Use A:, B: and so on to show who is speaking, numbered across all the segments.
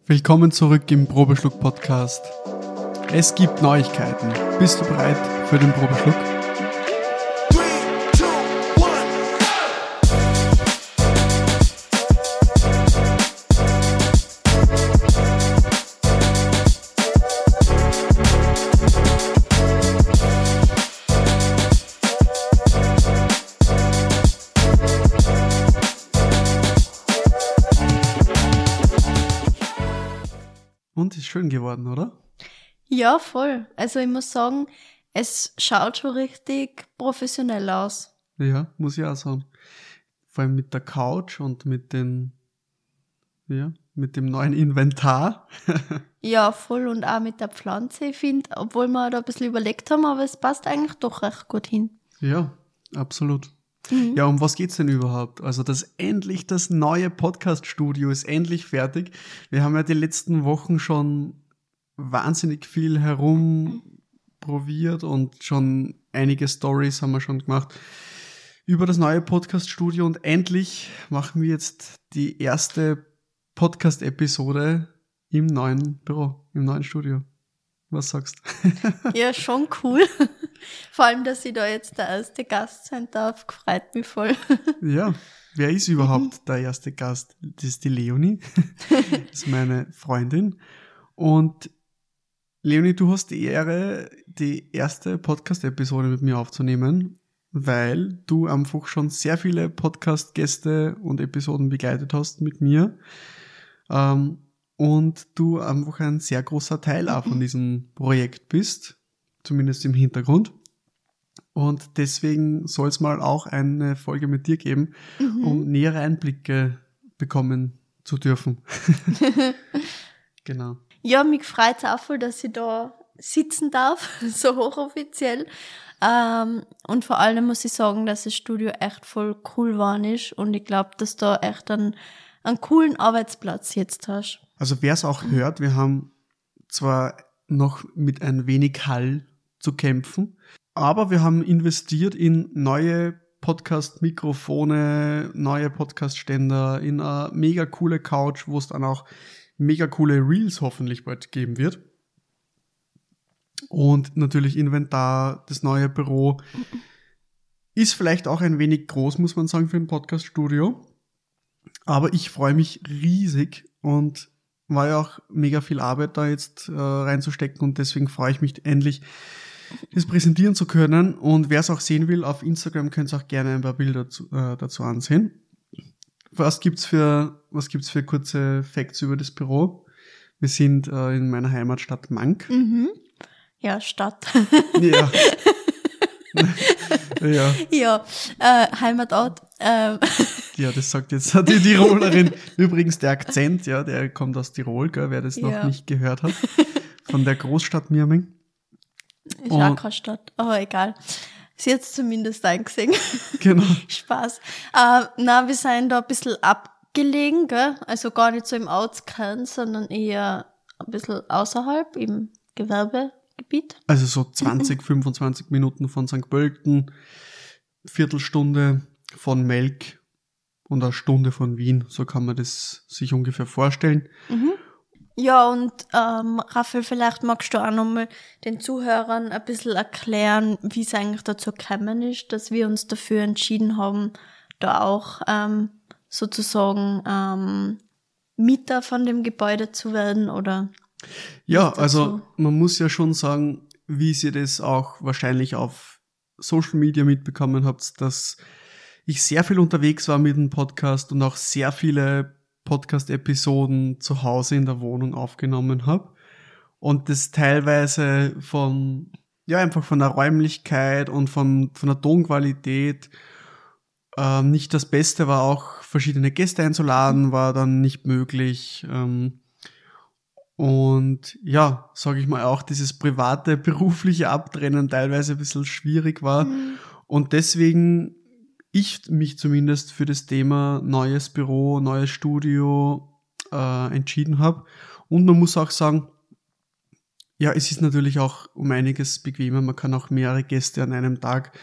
A: Willkommen zurück im Probeschluck-Podcast. Es gibt Neuigkeiten. Bist du bereit für den Probeschluck? Und ist schön geworden, oder?
B: Ja, voll. Also ich muss sagen, es schaut schon richtig professionell aus.
A: Ja, muss ich auch sagen. Vor allem mit der Couch und mit dem neuen Inventar.
B: Ja, voll und auch mit der Pflanze, ich finde, obwohl wir da ein bisschen überlegt haben, aber es passt eigentlich doch recht gut hin.
A: Ja, absolut. Ja, um was geht's denn überhaupt? Also das neue Podcast-Studio ist endlich fertig. Wir haben ja die letzten Wochen schon wahnsinnig viel herumprobiert und schon einige Stories haben wir schon gemacht über das neue Podcast-Studio und endlich machen wir jetzt die erste Podcast-Episode im neuen Büro, im neuen Studio. Was sagst du?
B: Ja, schon cool. Vor allem, dass ich da jetzt der erste Gast sein darf, gefreut mich voll.
A: Ja, wer ist überhaupt der erste Gast? Das ist die Leonie. Das ist meine Freundin. Und Leonie, du hast die Ehre, die erste Podcast-Episode mit mir aufzunehmen, weil du einfach schon sehr viele Podcast-Gäste und Episoden begleitet hast mit mir. Und du einfach ein sehr großer Teil auch von diesem Projekt bist, zumindest im Hintergrund. Und deswegen soll es mal auch eine Folge mit dir geben, um nähere Einblicke bekommen zu dürfen. Genau.
B: Ja, mich freut es auch voll, dass ich da sitzen darf, so hochoffiziell. Und vor allem muss ich sagen, dass das Studio echt voll cool geworden ist und ich glaube, dass du echt einen coolen Arbeitsplatz jetzt hast.
A: Also wer es auch hört, wir haben zwar noch mit ein wenig Hall zu kämpfen, aber wir haben investiert in neue Podcast-Mikrofone, neue Podcast-Ständer, in eine mega coole Couch, wo es dann auch mega coole Reels hoffentlich bald geben wird. Und natürlich Inventar, das neue Büro. Ist vielleicht auch ein wenig groß, muss man sagen, für ein Podcast-Studio. Aber ich freue mich riesig und war ja auch mega viel Arbeit da jetzt reinzustecken und deswegen freue ich mich endlich, das präsentieren zu können. Und wer es auch sehen will, auf Instagram könnt ihr auch gerne ein paar Bilder dazu ansehen. Was gibt's für kurze Facts über das Büro? Wir sind in meiner Heimatstadt Mank.
B: Ja, Stadt.
A: Ja. Ja.
B: Ja, Heimatort.
A: Ja, das sagt jetzt die Tirolerin. Übrigens der Akzent, ja, der kommt aus Tirol, gell, wer das noch nicht gehört hat. Von der Großstadt Mirming.
B: Ist auch keine Stadt, aber egal. Sie hat es zumindest eingesehen.
A: Genau.
B: Spaß. Wir sind da ein bisschen abgelegen, gell? Also gar nicht so im Outskern, sondern eher ein bisschen außerhalb im Gewerbegebiet.
A: Also so 20, 25 Minuten von St. Pölten, Viertelstunde von Melk und eine Stunde von Wien. So kann man das sich ungefähr vorstellen.
B: Ja, und Raphael, vielleicht magst du auch nochmal den Zuhörern ein bisschen erklären, wie es eigentlich dazu gekommen ist, dass wir uns dafür entschieden haben, da auch sozusagen Mieter von dem Gebäude zu werden, oder?
A: Ja, also man muss ja schon sagen, wie ihr das auch wahrscheinlich auf Social Media mitbekommen habt, dass ich sehr viel unterwegs war mit dem Podcast und auch sehr viele Podcast-Episoden zu Hause in der Wohnung aufgenommen habe. Und das teilweise einfach von der Räumlichkeit und von der Tonqualität nicht das Beste war, auch verschiedene Gäste einzuladen, war dann nicht möglich. Und ja, sage ich mal, auch dieses private, berufliche Abtrennen teilweise ein bisschen schwierig war. Und deswegen ich mich zumindest für das Thema neues Büro, neues Studio entschieden habe. Und man muss auch sagen, ja, es ist natürlich auch um einiges bequemer. Man kann auch mehrere Gäste an einem Tag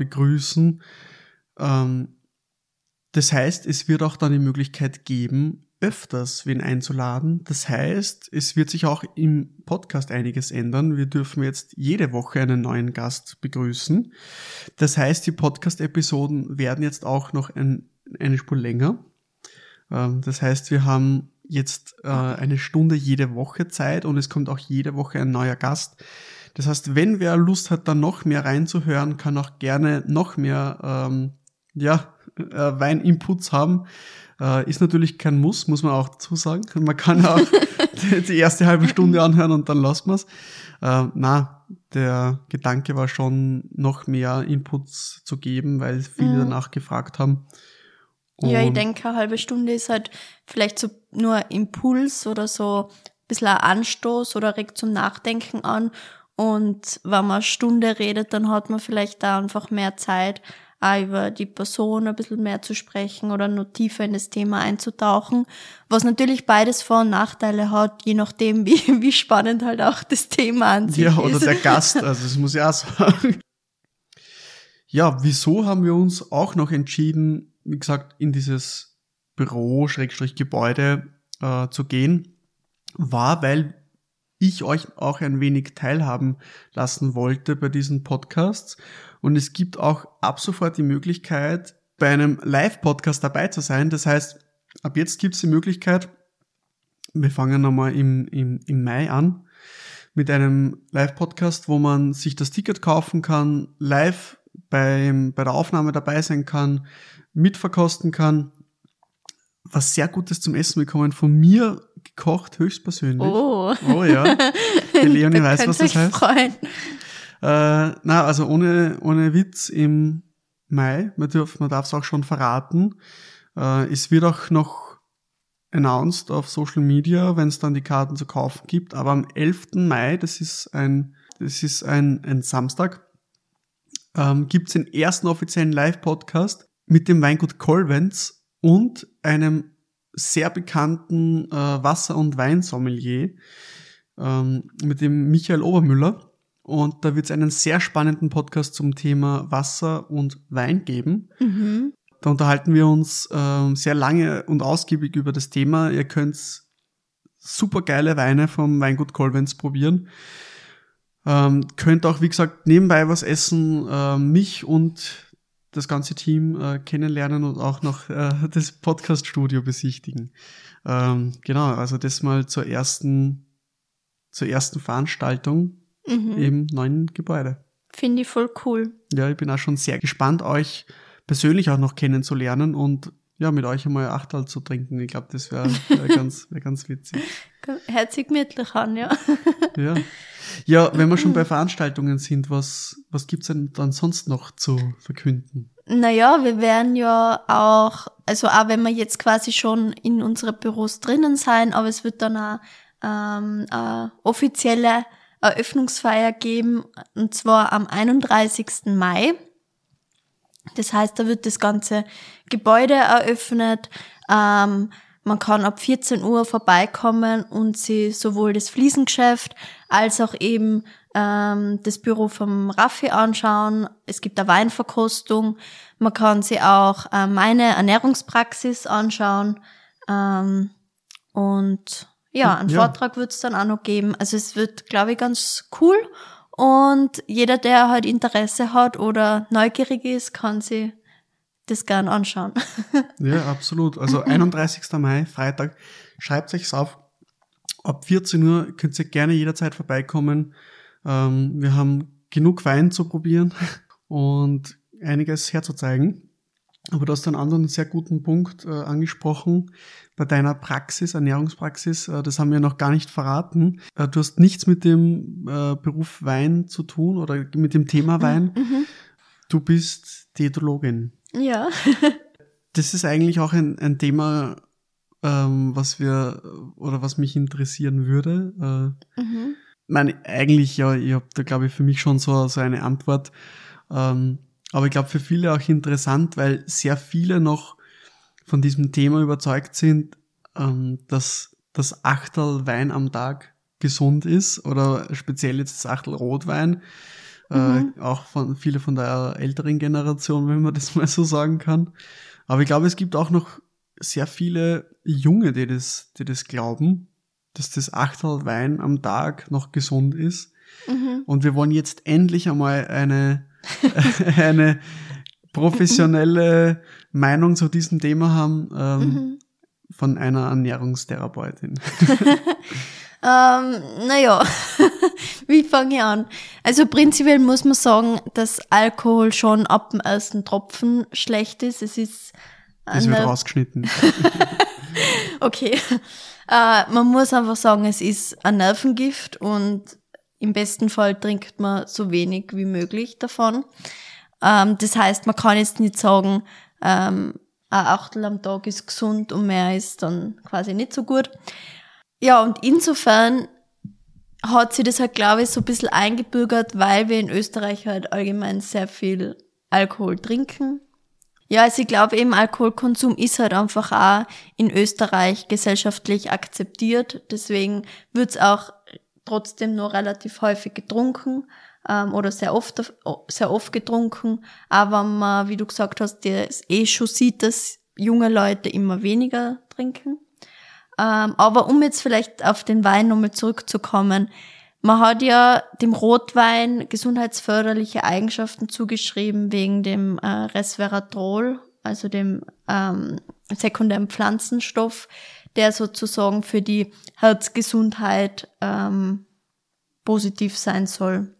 A: begrüßen. Das heißt, es wird auch dann die Möglichkeit geben, öfters wen einzuladen. Das heißt, es wird sich auch im Podcast einiges ändern. Wir dürfen jetzt jede Woche einen neuen Gast begrüßen. Das heißt, die Podcast-Episoden werden jetzt auch noch eine Spur länger. Das heißt, wir haben jetzt eine Stunde jede Woche Zeit und es kommt auch jede Woche ein neuer Gast. Das heißt, wenn wer Lust hat, da noch mehr reinzuhören, kann auch gerne noch mehr Weininputs haben. Ist natürlich kein Muss man auch dazu sagen. Man kann ja auch die erste halbe Stunde anhören und dann lassen wir es. Der Gedanke war schon, noch mehr Inputs zu geben, weil viele danach gefragt haben.
B: Ja, ich denke, eine halbe Stunde ist halt vielleicht so nur Impuls oder so ein bisschen ein Anstoß oder regt zum Nachdenken an. Und wenn man eine Stunde redet, dann hat man vielleicht da einfach mehr Zeit, auch über die Person ein bisschen mehr zu sprechen oder noch tiefer in das Thema einzutauchen. Was natürlich beides Vor- und Nachteile hat, je nachdem, wie spannend halt auch das Thema an sich ist.
A: Ja, oder der Gast, also das muss ich auch sagen. Ja, wieso haben wir uns auch noch entschieden, wie gesagt, in dieses Büro-Gebäude zu gehen, war, weil ich euch auch ein wenig teilhaben lassen wollte bei diesen Podcasts. Und es gibt auch ab sofort die Möglichkeit, bei einem Live-Podcast dabei zu sein. Das heißt, ab jetzt gibt es die Möglichkeit, wir fangen nochmal im Mai an, mit einem Live-Podcast, wo man sich das Ticket kaufen kann, live bei der Aufnahme dabei sein kann, mitverkosten kann, was sehr Gutes zum Essen bekommen, von mir gekocht, höchstpersönlich. Oh ja, die Leonie weiß, was das heißt. Also ohne Witz, im Mai, man darf es auch schon verraten, es wird auch noch announced auf Social Media, wenn es dann die Karten zu kaufen gibt, aber am 11. Mai, das ist ein Samstag, gibt es den ersten offiziellen Live-Podcast mit dem Weingut Kolvenz und einem sehr bekannten Wasser- und Weinsommelier, mit dem Michael Obermüller. Und da wird es einen sehr spannenden Podcast zum Thema Wasser und Wein geben. Mhm. Da unterhalten wir uns sehr lange und ausgiebig über das Thema. Ihr könnt super geile Weine vom Weingut Kolvenz probieren. Könnt auch, wie gesagt, nebenbei was essen, mich und das ganze Team kennenlernen und auch noch das Podcast-Studio besichtigen. Genau, also das mal zur ersten Veranstaltung im neuen Gebäude.
B: Finde ich voll cool.
A: Ja, ich bin auch schon sehr gespannt, euch persönlich auch noch kennenzulernen und ja, mit euch einmal Achterl zu trinken. Ich glaube, das wäre ganz witzig.
B: Hört sich gemütlich an, ja.
A: Ja, wenn wir schon bei Veranstaltungen sind, was gibt's denn dann sonst noch zu verkünden?
B: Naja, wir werden ja auch, also auch wenn wir jetzt quasi schon in unsere Büros drinnen sein, aber es wird dann auch eine offizielle Eröffnungsfeier geben, und zwar am 31. Mai. Das heißt, da wird das ganze Gebäude eröffnet. Man kann ab 14 Uhr vorbeikommen und sich sowohl das Fliesengeschäft als auch eben das Büro vom Raffi anschauen. Es gibt eine Weinverkostung. Man kann sich auch meine Ernährungspraxis anschauen. Und ja, einen Vortrag wird es dann auch noch geben. Also es wird, glaube ich, ganz cool. Und jeder, der halt Interesse hat oder neugierig ist, kann sich das gern anschauen.
A: Ja, absolut. Also 31. Mai, Freitag, schreibt euch's auf. Ab 14 Uhr könnt ihr gerne jederzeit vorbeikommen. Wir haben genug Wein zu probieren und einiges herzuzeigen. Aber du hast einen anderen sehr guten Punkt angesprochen bei deiner Praxis, Ernährungspraxis. Das haben wir noch gar nicht verraten. Du hast nichts mit dem Beruf Wein zu tun oder mit dem Thema Wein. Mhm. Du bist Diätologin.
B: Ja.
A: Das ist eigentlich auch ein Thema, was mich interessieren würde. Ich meine, eigentlich, ja, ich habe da, glaube ich, für mich schon so eine Antwort. Aber ich glaube, für viele auch interessant, weil sehr viele noch von diesem Thema überzeugt sind, dass das Achtel Wein am Tag gesund ist oder speziell jetzt das Achtel Rotwein. Auch viele von der älteren Generation, wenn man das mal so sagen kann. Aber ich glaube, es gibt auch noch sehr viele Junge, die das glauben, dass das Achtel Wein am Tag noch gesund ist. Und wir wollen jetzt endlich einmal eine professionelle Meinung zu diesem Thema haben von einer Ernährungstherapeutin.
B: Naja, wie fange ich an? Also prinzipiell muss man sagen, dass Alkohol schon ab dem ersten Tropfen schlecht ist. Es ist
A: das wird rausgeschnitten.
B: Okay. Man muss einfach sagen, es ist ein Nervengift und im besten Fall trinkt man so wenig wie möglich davon. Das heißt, man kann jetzt nicht sagen, ein Achtel am Tag ist gesund und mehr ist dann quasi nicht so gut. Ja, und insofern hat sich das halt, glaube ich, so ein bisschen eingebürgert, weil wir in Österreich halt allgemein sehr viel Alkohol trinken. Ja, also ich glaube eben, Alkoholkonsum ist halt einfach auch in Österreich gesellschaftlich akzeptiert. Deswegen wird's auch trotzdem noch relativ häufig getrunken oder sehr oft getrunken. Aber wenn man, wie du gesagt hast, das schon sieht, dass junge Leute immer weniger trinken. Aber um jetzt vielleicht auf den Wein nochmal zurückzukommen, man hat ja dem Rotwein gesundheitsförderliche Eigenschaften zugeschrieben wegen dem Resveratrol, also dem sekundären Pflanzenstoff, der sozusagen für die Herzgesundheit positiv sein soll.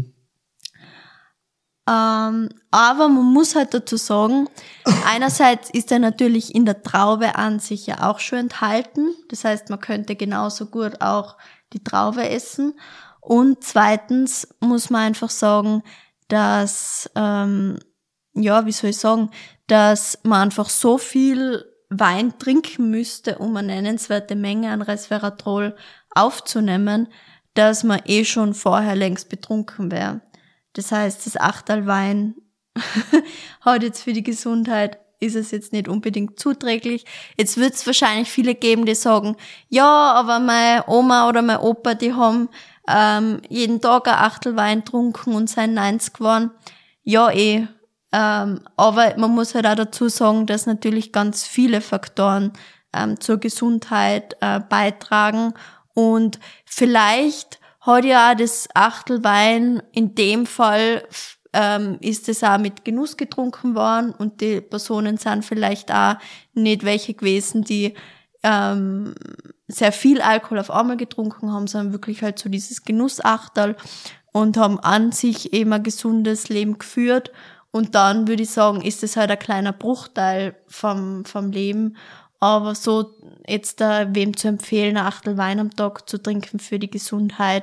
B: Aber man muss halt dazu sagen, einerseits ist er natürlich in der Traube an sich ja auch schon enthalten. Das heißt, man könnte genauso gut auch die Traube essen. Und zweitens muss man einfach sagen, dass, dass man einfach so viel Wein trinken müsste, um eine nennenswerte Menge an Resveratrol aufzunehmen, dass man schon vorher längst betrunken wäre. Das heißt, das Achtel Wein hat jetzt für die Gesundheit, ist es jetzt nicht unbedingt zuträglich. Jetzt wird es wahrscheinlich viele geben, die sagen, ja, aber meine Oma oder mein Opa, die haben jeden Tag ein Achtel Wein getrunken und sind 90 geworden. Ja, aber man muss halt auch dazu sagen, dass natürlich ganz viele Faktoren zur Gesundheit beitragen und vielleicht hat ja auch das Achtel Wein in dem Fall ist es auch mit Genuss getrunken worden und die Personen sind vielleicht auch nicht welche gewesen, die sehr viel Alkohol auf einmal getrunken haben, sondern wirklich halt so dieses Genussachtel und haben an sich eben ein gesundes Leben geführt. Und dann würde ich sagen, ist es halt ein kleiner Bruchteil vom Leben. Aber so jetzt wem zu empfehlen, ein Achtel Wein am Tag zu trinken für die Gesundheit,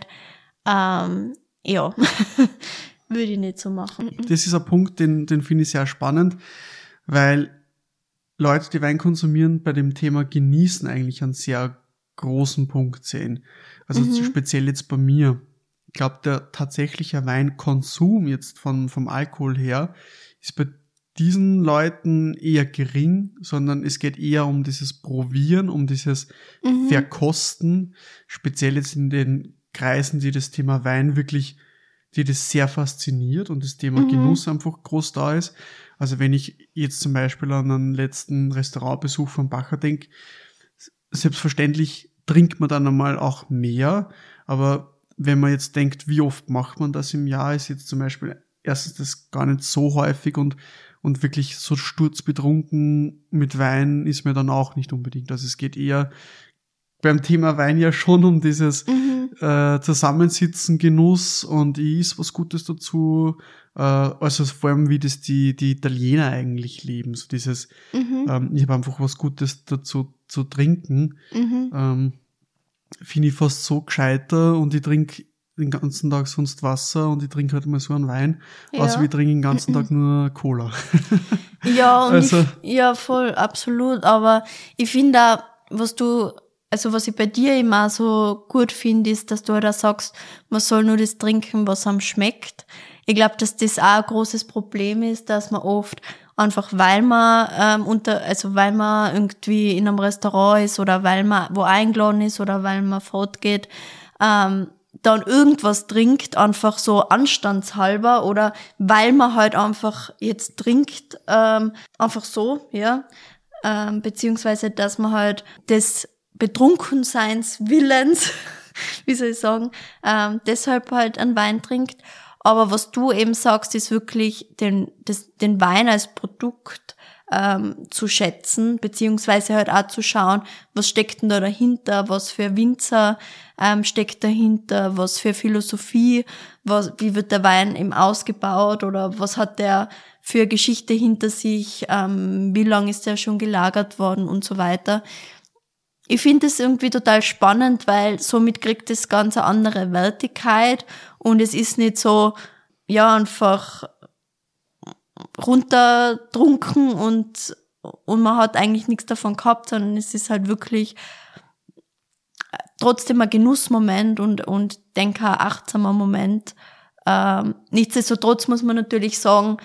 B: ja, würde ich nicht so machen.
A: Das ist ein Punkt, den finde ich sehr spannend, weil Leute, die Wein konsumieren, bei dem Thema Genießen eigentlich einen sehr großen Punkt sehen. Also speziell jetzt bei mir. Ich glaube, der tatsächliche Weinkonsum jetzt vom Alkohol her ist bei diesen Leuten eher gering, sondern es geht eher um dieses Probieren, um dieses Verkosten, speziell jetzt in den Kreisen, die das Thema Wein wirklich, die das sehr fasziniert und das Thema Genuss einfach groß da ist. Also wenn ich jetzt zum Beispiel an einen letzten Restaurantbesuch von Bacher denke, selbstverständlich trinkt man dann einmal auch mehr, aber wenn man jetzt denkt, wie oft macht man das im Jahr, ist jetzt zum Beispiel erstens das gar nicht so häufig und wirklich so sturzbetrunken mit Wein ist mir dann auch nicht unbedingt. Also es geht eher beim Thema Wein ja schon um dieses Zusammensitzen, Genuss und ich is was Gutes dazu. Also vor allem, wie das die Italiener eigentlich leben. So dieses, ich habe einfach was Gutes dazu zu trinken. Finde ich fast so gescheiter und ich trinke den ganzen Tag sonst Wasser und ich trinke halt mal so einen Wein, außer wir trinken den ganzen Tag nur Cola.
B: Ja, und
A: also,
B: ja, voll, absolut. Aber ich finde auch, was ich bei dir immer so gut finde, ist, dass du halt auch sagst, man soll nur das trinken, was einem schmeckt. Ich glaube, dass das auch ein großes Problem ist, dass man oft einfach, weil man weil man irgendwie in einem Restaurant ist oder weil man wo eingeladen ist oder weil man fortgeht, dann irgendwas trinkt, einfach so anstandshalber oder weil man halt einfach jetzt trinkt, einfach so, ja. beziehungsweise dass man halt des Betrunkenseins Willens, wie soll ich sagen, deshalb halt einen Wein trinkt. Aber was du eben sagst, ist wirklich den Wein als Produkt zu schätzen, beziehungsweise halt auch zu schauen, was steckt denn da dahinter, was für Winzer steckt dahinter, was für Philosophie, wie wird der Wein eben ausgebaut oder was hat der für Geschichte hinter sich, wie lange ist der schon gelagert worden und so weiter. Ich finde es irgendwie total spannend, weil somit kriegt das Ganze eine andere Wertigkeit und es ist nicht so, ja, einfach runtertrunken und man hat eigentlich nichts davon gehabt, sondern es ist halt wirklich trotzdem ein Genussmoment und denke ein achtsamer Moment. Nichtsdestotrotz muss man natürlich sagen,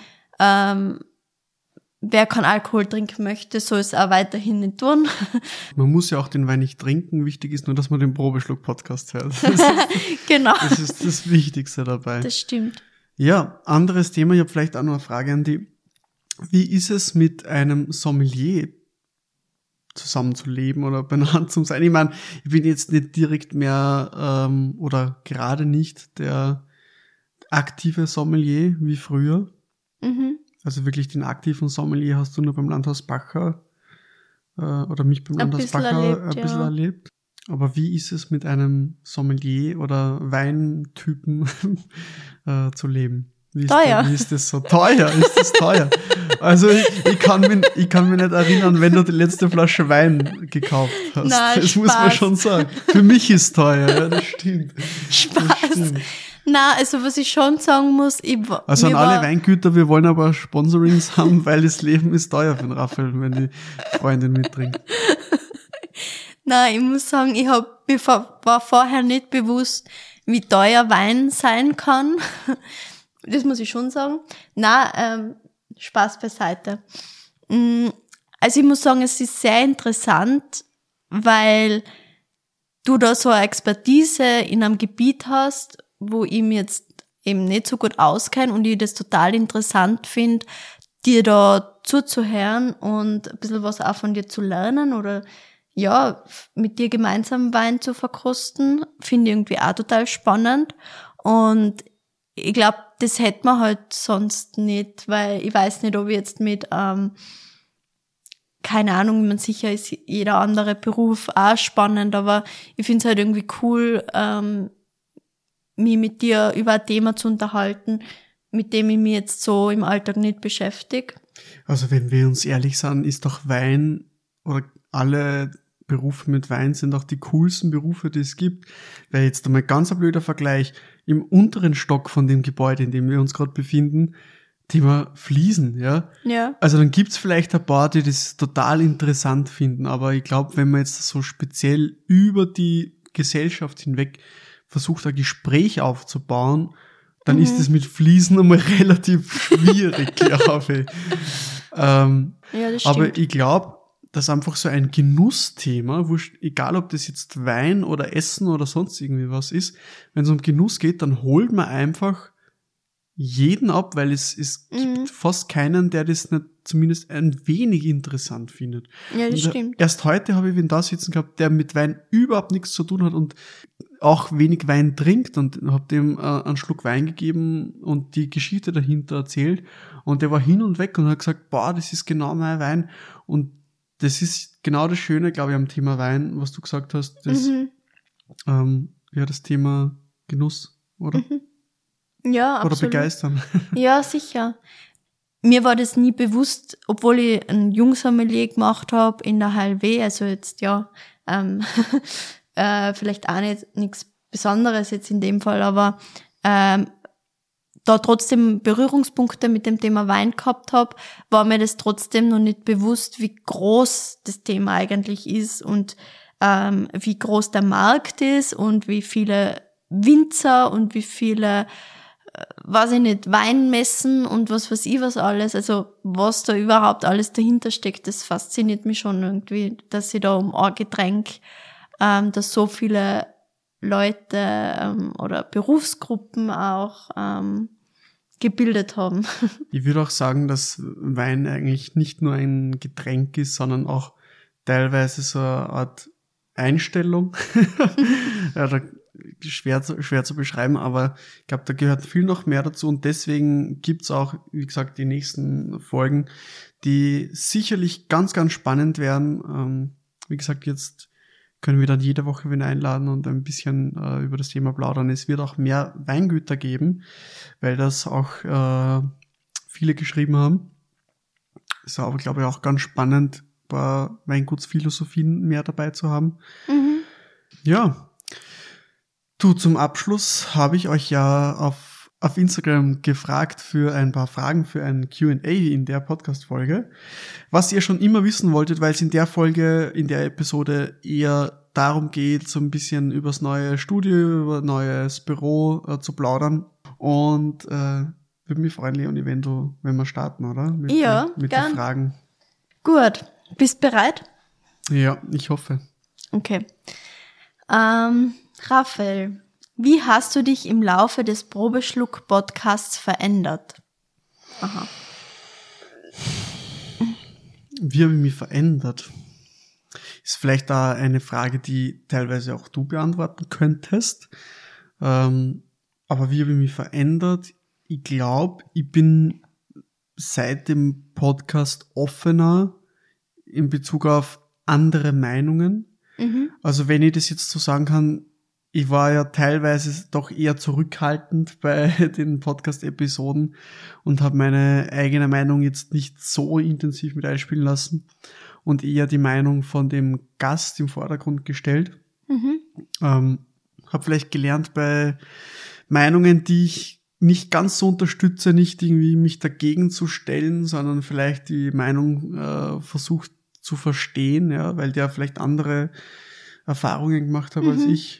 B: wer keinen Alkohol trinken möchte, soll es auch weiterhin nicht tun.
A: Man muss ja auch den Wein nicht trinken. Wichtig ist nur, dass man den Probeschluck-Podcast hört.
B: Genau.
A: Das ist das Wichtigste dabei.
B: Das stimmt.
A: Ja, anderes Thema. Ich habe vielleicht auch noch eine Frage an die. Wie ist es mit einem Sommelier zusammenzuleben oder benannt zu sein? Ich meine, ich bin jetzt nicht direkt mehr oder gerade nicht der aktive Sommelier wie früher.
B: Mhm.
A: Also wirklich den aktiven Sommelier hast du nur beim Landhaus Bacher oder mich beim Landhaus Bacher ein bisschen erlebt. Aber wie ist es mit einem Sommelier oder Weintypen zu leben? Wie ist das so? Teuer? Ist das teuer? Also ich kann mich nicht erinnern, wenn du die letzte Flasche Wein gekauft hast.
B: Nein,
A: das
B: Spaß.
A: muss man schon sagen. Für mich ist es teuer, ja, das stimmt.
B: Spaß.
A: Das stimmt.
B: Na, also was ich schon sagen muss,
A: also an alle Weingüter, wir wollen aber Sponsorings haben, weil das Leben ist teuer für den Raphael, wenn die Freundin mittrinkt.
B: Nein, ich muss sagen, mir war vorher nicht bewusst, wie teuer Wein sein kann. Das muss ich schon sagen. Nein, Spaß beiseite. Also ich muss sagen, es ist sehr interessant, weil du da so eine Expertise in einem Gebiet hast, wo ich mich jetzt eben nicht so gut auskenne und ich das total interessant finde, dir da zuzuhören und ein bisschen was auch von dir zu lernen oder ja, mit dir gemeinsam Wein zu verkosten, finde ich irgendwie auch total spannend. Und ich glaube, das hätte man halt sonst nicht, weil ich weiß nicht, ob ich jetzt mit, keine Ahnung, man sicher ist jeder andere Beruf auch spannend, aber ich finde es halt irgendwie cool, mich mit dir über ein Thema zu unterhalten, mit dem ich mich jetzt so im Alltag nicht beschäftige.
A: Also wenn wir uns ehrlich sind, ist doch Wein oder alle Berufe mit Wein sind auch die coolsten Berufe, die es gibt. Weil jetzt einmal ganz ein blöder Vergleich, im unteren Stock von dem Gebäude, in dem wir uns gerade befinden, Thema Fliesen, ja.
B: Ja.
A: Also dann gibt's vielleicht ein paar, die das total interessant finden, aber ich glaube, wenn man jetzt so speziell über die Gesellschaft hinweg versucht, ein Gespräch aufzubauen, dann ist es mit Fliesen einmal relativ schwierig, glaube ich.
B: Ja, das stimmt.
A: Aber ich glaube, dass einfach so ein Genussthema, egal ob das jetzt Wein oder Essen oder sonst irgendwie was ist, wenn es um Genuss geht, dann holt man einfach jeden ab, weil es gibt fast keinen, der das nicht zumindest ein wenig interessant findet.
B: Ja, das stimmt.
A: Erst heute habe ich wen da sitzen gehabt, der mit Wein überhaupt nichts zu tun hat und auch wenig Wein trinkt und habe dem einen Schluck Wein gegeben und die Geschichte dahinter erzählt und der war hin und weg und hat gesagt, boah, das ist genau mein Wein und das ist genau das Schöne, glaube ich, am Thema Wein, was du gesagt hast, das, das Thema Genuss, oder?
B: Ja, absolut.
A: Oder begeistern.
B: Ja, sicher. Mir war das nie bewusst, obwohl ich ein Jungsommelier gemacht habe in der HLW, also jetzt ja, vielleicht auch nichts Besonderes jetzt in dem Fall, aber da trotzdem Berührungspunkte mit dem Thema Wein gehabt habe, war mir das trotzdem noch nicht bewusst, wie groß das Thema eigentlich ist und wie groß der Markt ist und wie viele Winzer und wie viele weiß ich nicht, Weinmessen und was weiß ich was alles, also was da überhaupt alles dahinter steckt, das fasziniert mich schon irgendwie, dass sie da um ein Getränk, dass so viele Leute oder Berufsgruppen auch gebildet haben.
A: Ich würde auch sagen, dass Wein eigentlich nicht nur ein Getränk ist, sondern auch teilweise so eine Art Einstellung. Ja, schwer zu beschreiben, aber ich glaube, da gehört viel noch mehr dazu und deswegen gibt's auch, wie gesagt, die nächsten Folgen, die sicherlich ganz, ganz spannend werden. Wie gesagt, jetzt können wir dann jede Woche wieder einladen und ein bisschen über das Thema plaudern. Es wird auch mehr Weingüter geben, weil das auch viele geschrieben haben. Ist aber, glaube ich, auch ganz spannend, ein paar Weingutsphilosophien mehr dabei zu haben.
B: Mhm.
A: Ja, du, zum Abschluss habe ich euch ja auf Instagram gefragt für ein paar Fragen für ein Q&A in der Podcast-Folge, was ihr schon immer wissen wolltet, weil es in der Folge, in der Episode eher darum geht, so ein bisschen übers neue Studio, über neues Büro zu plaudern. Und würde mich freuen, Leonie, wenn wir starten, oder? Mit
B: gern.
A: den Fragen.
B: Gut, bist bereit?
A: Ja, ich hoffe.
B: Okay. Raphael, wie hast du dich im Laufe des Probeschluck-Podcasts verändert? Aha.
A: Wie habe ich mich verändert? Ist vielleicht da eine Frage, die teilweise auch du beantworten könntest. Aber wie habe ich mich verändert? Ich glaube, ich bin seit dem Podcast offener in Bezug auf andere Meinungen.
B: Mhm.
A: Also wenn ich das jetzt so sagen kann, ich war ja teilweise doch eher zurückhaltend bei den Podcast-Episoden und habe meine eigene Meinung jetzt nicht so intensiv mit einspielen lassen und eher die Meinung von dem Gast im Vordergrund gestellt.
B: Mhm.
A: Habe vielleicht gelernt bei Meinungen, die ich nicht ganz so unterstütze, nicht irgendwie mich dagegen zu stellen, sondern vielleicht die Meinung versucht zu verstehen, ja, weil der vielleicht andere Erfahrungen gemacht hat als ich.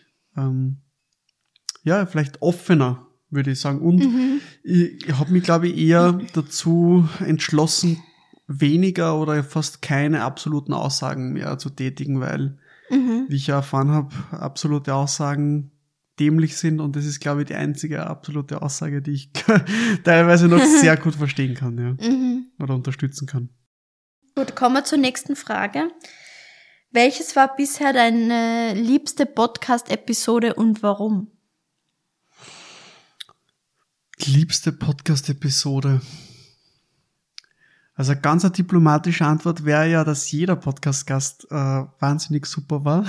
A: Ja, vielleicht offener, würde ich sagen. Und ich habe mich, glaube ich, eher dazu entschlossen, weniger oder fast keine absoluten Aussagen mehr zu tätigen, weil, wie ich ja erfahren habe, absolute Aussagen dämlich sind und das ist, glaube ich, die einzige absolute Aussage, die ich teilweise noch sehr gut verstehen kann, ja, oder unterstützen kann.
B: Gut, kommen wir zur nächsten Frage. Welches war bisher deine liebste Podcast-Episode und warum?
A: Liebste Podcast-Episode. Also ganz eine diplomatische Antwort wäre ja, dass jeder Podcast-Gast wahnsinnig super war.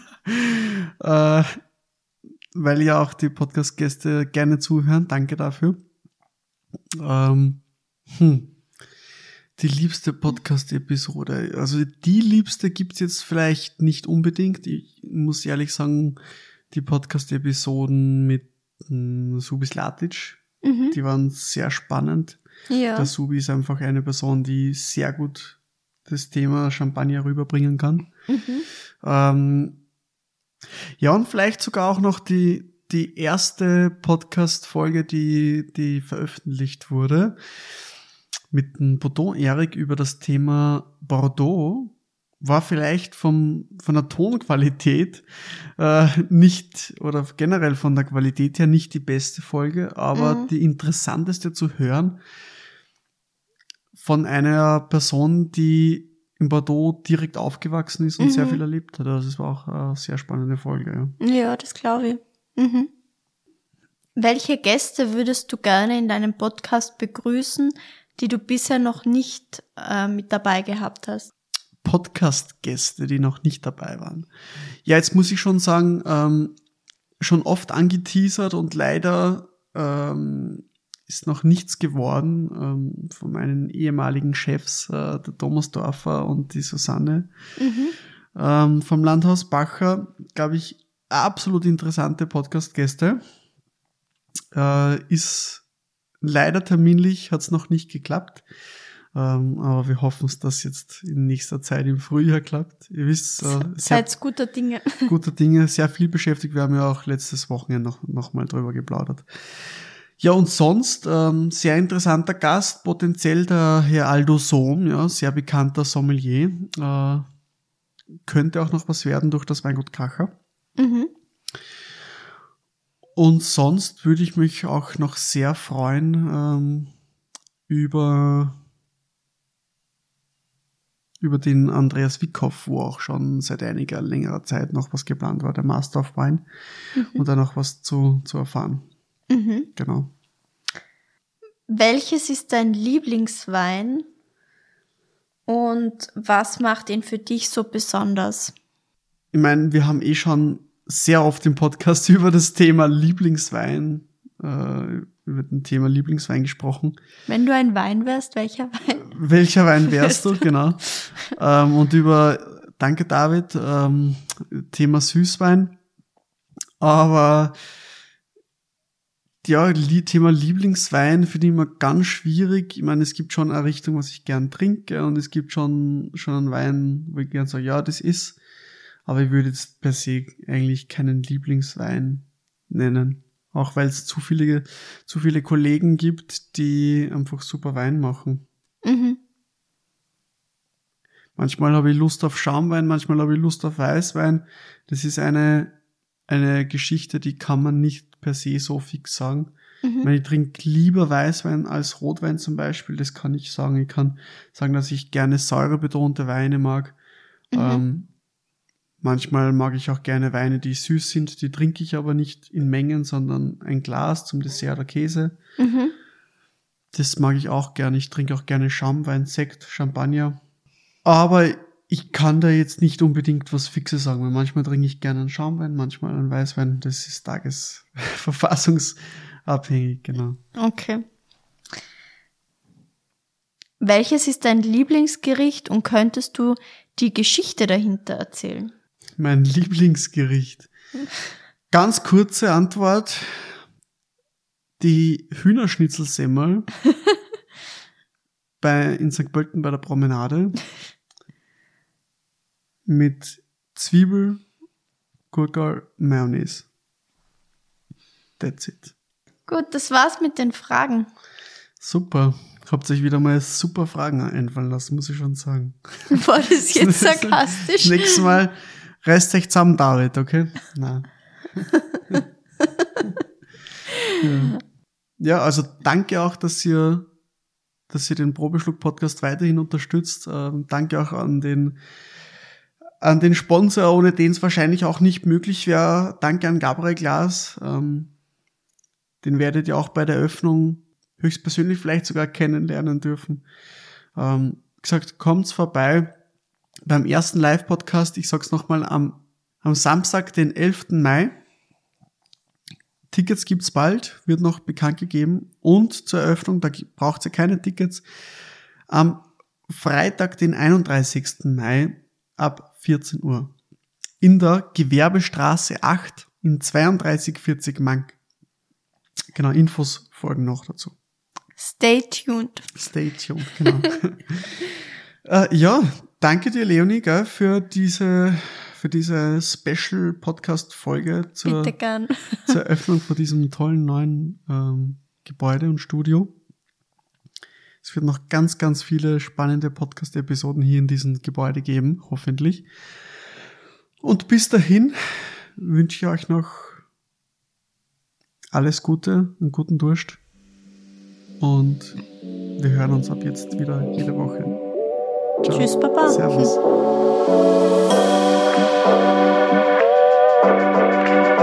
A: Weil ja auch die Podcast-Gäste gerne zuhören. Danke dafür. Die liebste Podcast-Episode. Also die liebste gibt's jetzt vielleicht nicht unbedingt. Ich muss ehrlich sagen, die Podcast-Episoden mit Subi Slatic, die waren sehr spannend.
B: Ja.
A: Der Subi ist einfach eine Person, die sehr gut das Thema Champagner rüberbringen kann. Ja, und vielleicht sogar auch noch die erste Podcast-Folge, die veröffentlicht wurde, mit dem Bordeaux-Erik über das Thema Bordeaux, war vielleicht von der Tonqualität nicht, oder generell von der Qualität her nicht die beste Folge, aber die interessanteste zu hören von einer Person, die in Bordeaux direkt aufgewachsen ist und sehr viel erlebt hat. Also es war auch eine sehr spannende Folge.
B: Ja, das glaube ich. Welche Gäste würdest du gerne in deinem Podcast begrüßen, die du bisher noch nicht mit dabei gehabt hast?
A: Podcast-Gäste, die noch nicht dabei waren. Ja, jetzt muss ich schon sagen, schon oft angeteasert und leider ist noch nichts geworden von meinen ehemaligen Chefs, der Thomas Dorfer und die Susanne. Vom Landhaus Bacher, glaube ich, absolut interessante Podcast-Gäste. Ist leider terminlich, hat es noch nicht geklappt. Aber wir hoffen, dass jetzt in nächster Zeit im Frühjahr klappt. Ihr wisst,
B: seid guter Dinge.
A: Guter Dinge, sehr viel beschäftigt. Wir haben ja auch letztes Wochenende noch mal drüber geplaudert. Ja, und sonst sehr interessanter Gast, potenziell der Herr Aldo Sohm, ja, sehr bekannter Sommelier. Könnte auch noch was werden durch das Weingut Kracher. Und sonst würde ich mich auch noch sehr freuen über den Andreas Wickhoff, wo auch schon seit einiger längerer Zeit noch was geplant war, der Master of Wine, und da noch was zu erfahren. Genau.
B: Welches ist dein Lieblingswein und was macht ihn für dich so besonders?
A: Ich meine, wir haben schon sehr oft im Podcast über das Thema Lieblingswein, über den Thema Lieblingswein gesprochen.
B: Wenn du ein Wein wärst, welcher Wein?
A: Welcher Wein wärst du, genau. Und danke David, Thema Süßwein. Aber ja, Thema Lieblingswein finde ich immer ganz schwierig. Ich meine, es gibt schon eine Richtung, was ich gern trinke, und es gibt schon einen Wein, wo ich gern sage, ja, das ist. Aber ich würde jetzt per se eigentlich keinen Lieblingswein nennen. Auch weil es zu viele Kollegen gibt, die einfach super Wein machen. Manchmal habe ich Lust auf Schaumwein, manchmal habe ich Lust auf Weißwein. Das ist eine Geschichte, die kann man nicht per se so fix sagen. Ich trinke lieber Weißwein als Rotwein zum Beispiel, das kann ich sagen. Ich kann sagen, dass ich gerne säurebetonte Weine mag. Manchmal mag ich auch gerne Weine, die süß sind, die trinke ich aber nicht in Mengen, sondern ein Glas zum Dessert oder Käse. Das mag ich auch gerne. Ich trinke auch gerne Schaumwein, Sekt, Champagner. Aber ich kann da jetzt nicht unbedingt was Fixes sagen, weil manchmal trinke ich gerne einen Schaumwein, manchmal einen Weißwein. Das ist tagesverfassungsabhängig, genau.
B: Okay. Welches ist dein Lieblingsgericht und könntest du die Geschichte dahinter erzählen?
A: Mein Lieblingsgericht. Ganz kurze Antwort. Die Hühnerschnitzelsemmel in St. Pölten bei der Promenade mit Zwiebel, Gurkel, Mayonnaise. That's it.
B: Gut, das war's mit den Fragen.
A: Super. Habt euch wieder mal super Fragen einfallen lassen, muss ich schon sagen.
B: War das jetzt sarkastisch?
A: Nächstes Mal reißt euch zusammen, David, okay? Nein. Ja, also danke auch, dass ihr den Probeschluck-Podcast weiterhin unterstützt. Danke auch an den Sponsor, ohne den es wahrscheinlich auch nicht möglich wäre. Danke an Gabriel Glas. Den werdet ihr auch bei der Eröffnung höchstpersönlich vielleicht sogar kennenlernen dürfen. Gesagt, kommt's vorbei beim ersten Live-Podcast. Ich sag's nochmal, am Samstag, den 11. Mai. Tickets gibt's bald, wird noch bekannt gegeben. Und zur Eröffnung, da braucht ihr keine Tickets. Am Freitag, den 31. Mai ab 14 Uhr. In der Gewerbestraße 8 in 3240 Mank. Genau, Infos folgen noch dazu.
B: Stay tuned.
A: Stay tuned, genau. Ja, danke dir, Leonie, gell, für diese Special-Podcast-Folge zur Eröffnung von diesem tollen neuen Gebäude und Studio. Es wird noch ganz, ganz viele spannende Podcast-Episoden hier in diesem Gebäude geben, hoffentlich. Und bis dahin wünsche ich euch noch alles Gute, einen guten Durst. Und wir hören uns ab jetzt wieder jede Woche. Ciao.
B: Tschüss, Papa.
A: Servus.